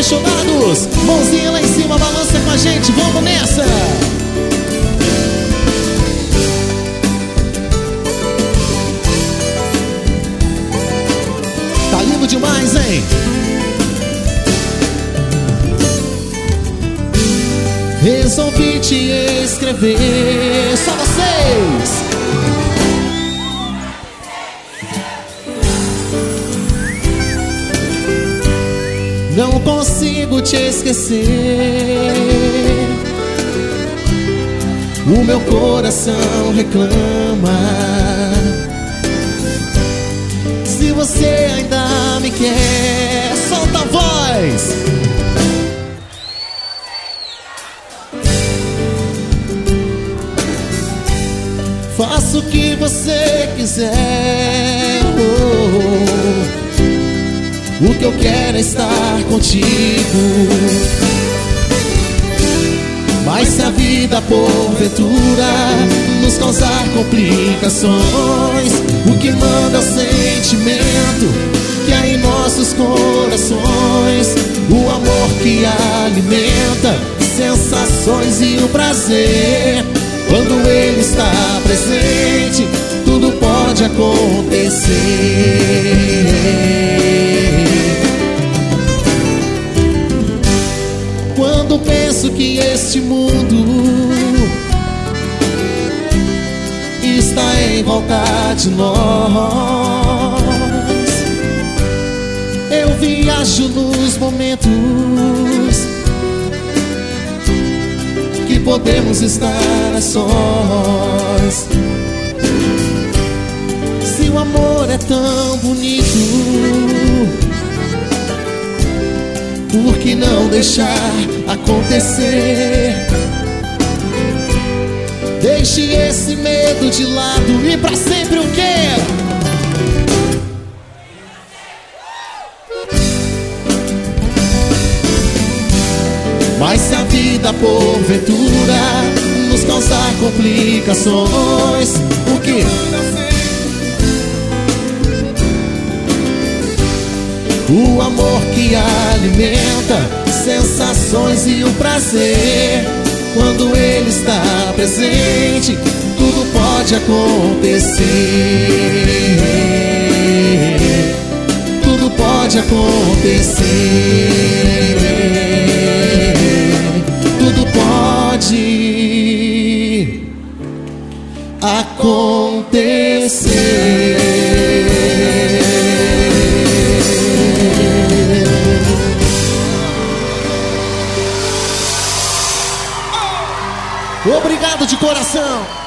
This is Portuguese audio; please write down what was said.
apaixonados, mãozinha lá em cima, balança com a gente, vamos nessa! Tá lindo demais, hein? Resolvi te escrever, só vocês! Não consigo te esquecer. O meu coração reclama. Se você ainda me quer, solta a voz. Faça o que você quiser. O que eu quero é estar contigo. Mas se a vida porventura nos causar complicações, o que manda é o sentimento que há em nossos corações, o amor que alimenta sensações e o prazer. Quando ele está presente, tudo pode acontecer. Quando penso que este mundo está em volta de nós, eu viajo nos momentos que podemos estar a sós. Se o amor é tão bonito, por que não deixar acontecer? Deixe esse medo de lado e pra sempre o quê? Mas se a vida porventura nos causar complicações, o que? O amor que alimenta sensações e o prazer. Quando ele está presente, tudo pode acontecer. Tudo pode acontecer. Tudo pode acontecer. Obrigado de coração.